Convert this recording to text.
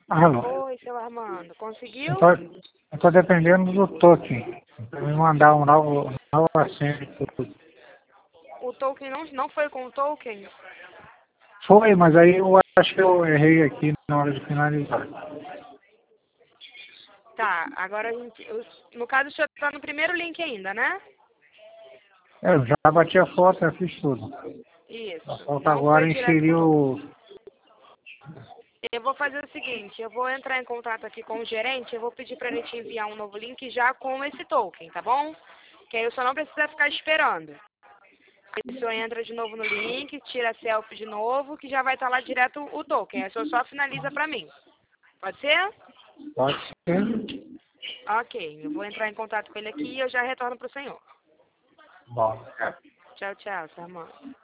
Alô? Oi, seu Armando. Conseguiu? Eu tô dependendo do token. Pra me mandar um novo assento. O token não foi com o token? Foi, mas aí eu acho que eu errei aqui na hora de finalizar. Tá, agora a gente. No caso, o senhor tá no primeiro link ainda, né? Eu já bati a foto, já fiz tudo. Só Isso. falta Não foi agora direto inserir com o token. o... Eu vou fazer o seguinte, eu vou entrar em contato aqui com o gerente, eu vou pedir para ele te enviar um novo link já com esse token, tá bom? Que aí o senhor não precisa ficar esperando. Aí o senhor entra de novo no link, tira a selfie de novo, que já vai estar lá direto o token. Aí o senhor só finaliza para mim. Pode ser? Pode ser. Ok, eu vou entrar em contato com ele aqui e eu já retorno pro senhor. Bom, Tchau, tchau, seu Armando.